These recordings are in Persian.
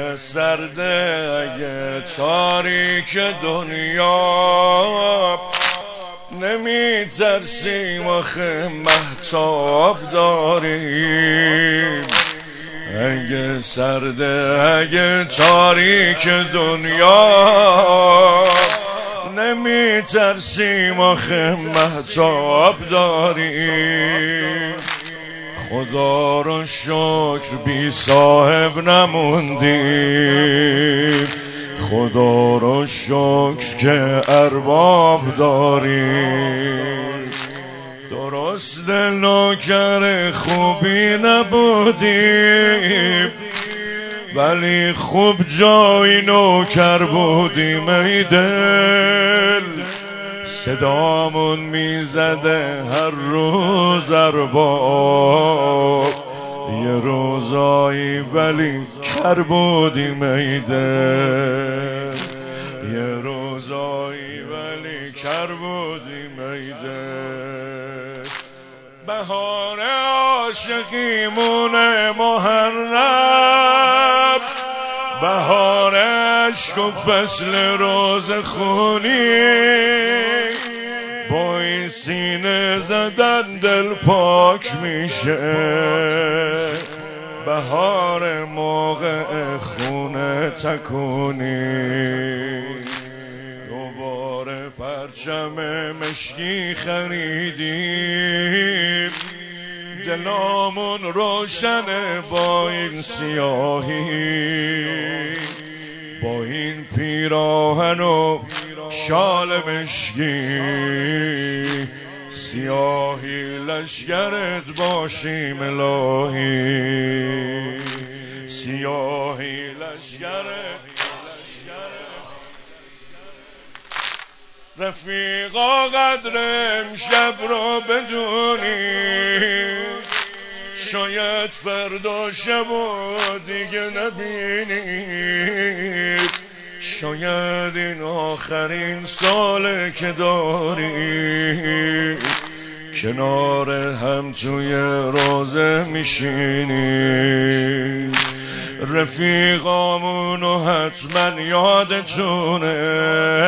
سرده اگه تاریک دنیا نمی ترسیم آخه مهتاب داریم. اگه سرده اگه تاریک دنیا نمی ترسیم آخه مهتاب داریم. خدا رو شکر بی صاحب نموندیم، خدا رو شکر که ارباب داریم. درست نوکر خوبی نبودیم ولی خوب جای نوکر بودیم. ای دل صدامون میزده هر روز ارباب، یه روزایی ولی کر بودیم. ای دل یه روزایی ولی کر بودیم. ای دل بهار عاشقیمون محرم، بهار عشق و فصل روز خونی، با این سینه زدن دل پاک میشه. بهار موقع خونه تکونی، دوباره پرچم مشکی خریدیم، دلامون روشنه با این سیاهی، با این پیراهن و شال مشکی. سیاهی لشگرت باشیم الهی، سیاهی لشگرت. رفیقا قدر امشب رو بدونی، شاید فردا شبو دیگه نبینید، شاید این آخرین ساله که داری کنار هم توی روزه میشینی. رفیقامونو حتما یادتونه،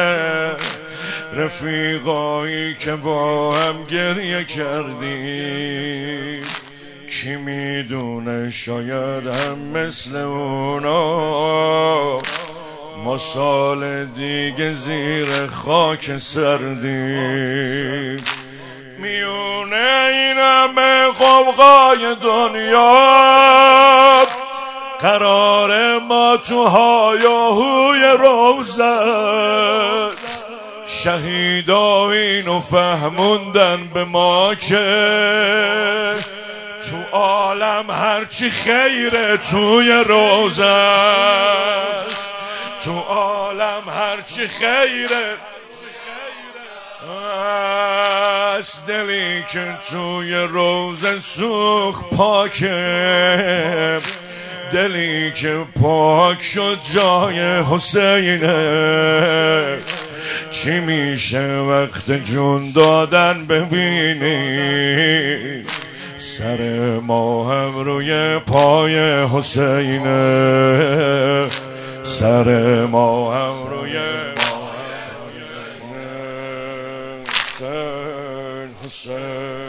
رفیقایی که با هم گریه کردیم. کی میدونه شاید هم مثل اونا ما سال دیگه زیر خاک سردیم. میونه این همه قوقای دنیا قرار ما تو هایاهوی روزه. شهیدا اینو فهموندن به ما که تو عالم هرچی خیره توی روزه، تو عالم هرچی خیره از دلی که توی روزه سوخت پاکه، دلی که پاک شد جای حسینه. چی میشه وقت جون دادن ببینی، سر ما هم روی پای حسینه، سر ما هم روی حسین.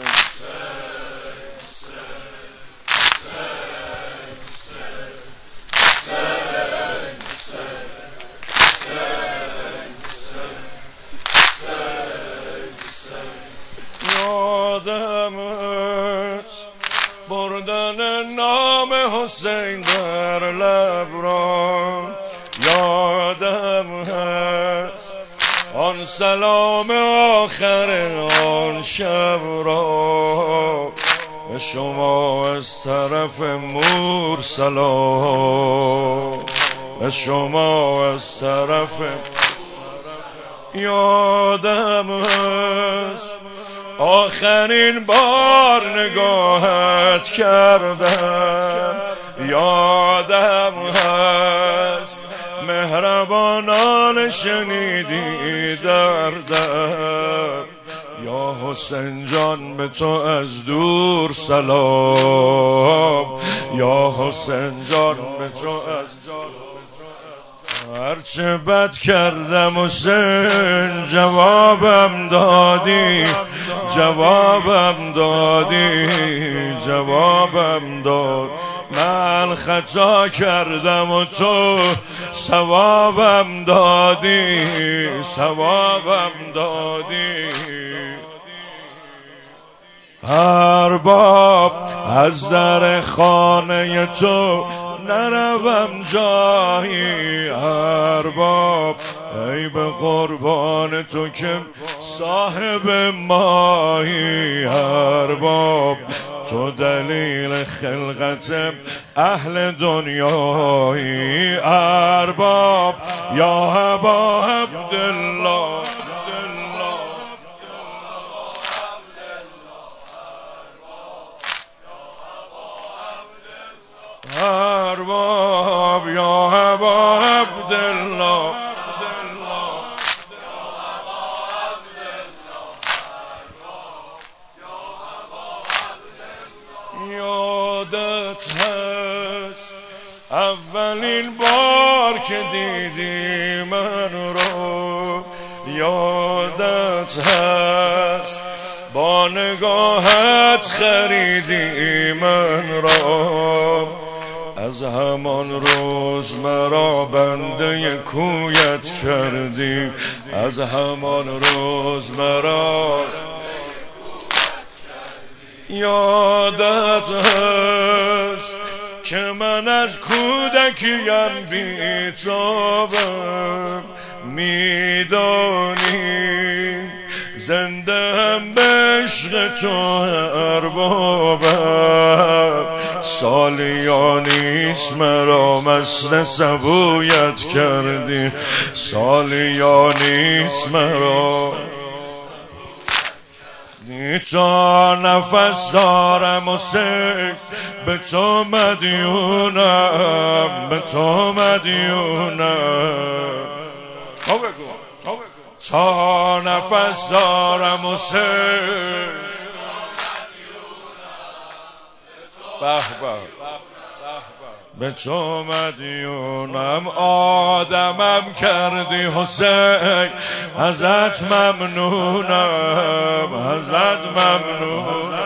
یادم است بردن نام حسین در لب را، یادم است آن سلام آخر آن شب را. به شما از طرف مور سلام، به شما از طرف. یادم است آخرین بار نگاهت کردم، یادم هست مهربانان شنیدی دردم. یا حسین جان به تو از دور سلام، یا حسین جان به تو از هرچه بد کردم حسین جوابم دادی، جوابم دادی، جوابم داد. من خطا کردم و تو ثوابم دادی، ثوابم دادی. ارباب از در خانه تو نروم جایی، ارباب ای به قربان تو که صاحب مایی، ارباب تو دلیل خلقت اهل دنیایی، ارباب یا ابا عبدالله. ارباب یا ابا عبدالله، یادت هست اولین بار که دیدی من رو، یادت هست با نگاهت خریدی من را، از همان روز مرا بنده کویت کردی، از همان روز مرا. یادت هست که من از کودکیم بی‌تابم، میدانی زنده هم به عشق تو اربابم، سالیانیست مرا مست سبویت کردی، سالیانیست مرا. تا نفس دارم حسین به تو مدیونم، به تو مدیونم. تا نفس دارم حسین به تو مدیونم. آدمم کردی حسین ازت ممنونم، ازت ممنونم.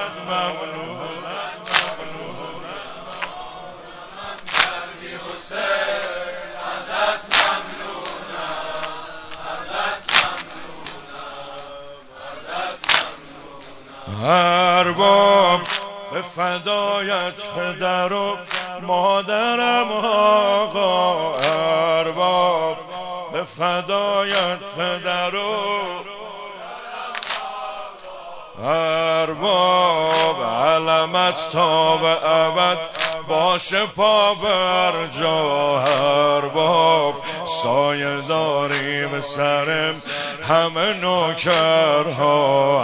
ارباب به فدایت پدر و مادرم آقا، ارباب به فدایت پدر و ارباب، علمت تا به ابد باشه پا بر جا، ارباب سایه داری به سرم همه نوکرها،